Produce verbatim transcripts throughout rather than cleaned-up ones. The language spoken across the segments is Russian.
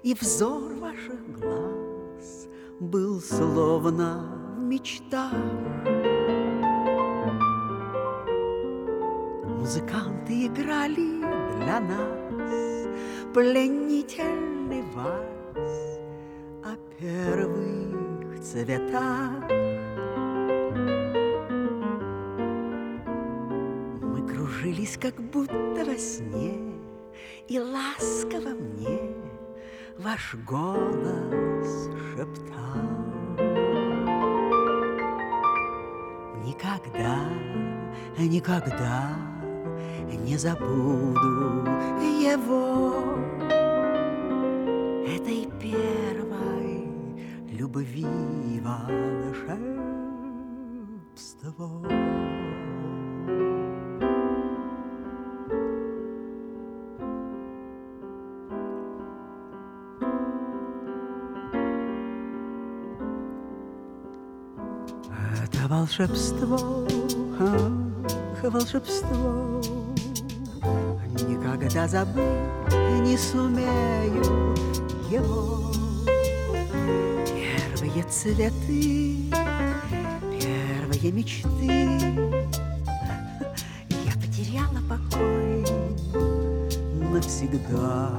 И взор ваших глаз был словно в мечтах. Музыканты играли для нас пленительный вальс о первых цветах. Мы кружились, как будто во сне, и ласково мне ваш голос шептал: никогда, никогда не забуду его, этой первой любви волшебство. Это волшебство, ах, волшебство, никогда забыть не сумею его. Первые цветы, первые мечты, я потеряла покой навсегда.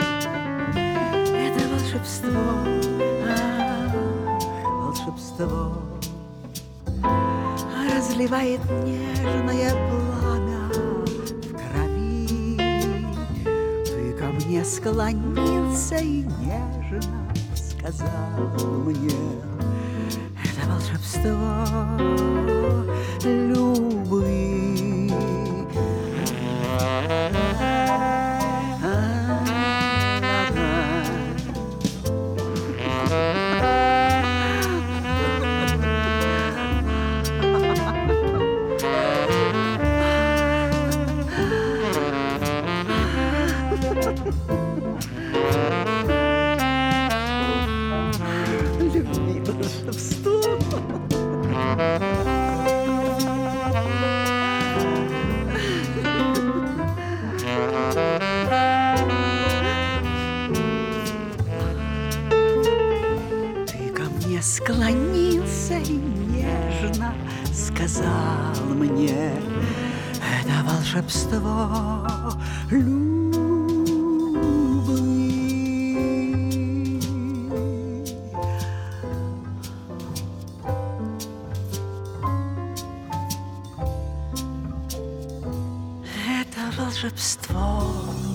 Это волшебство, ах, волшебство, разливает нежное пламя в крови. Ты ко мне склонился и нежно сказал мне: это волшебство любви. Любви волшебство. Ты ко мне склонился и нежно сказал мне: это волшебство любви. Это волшебство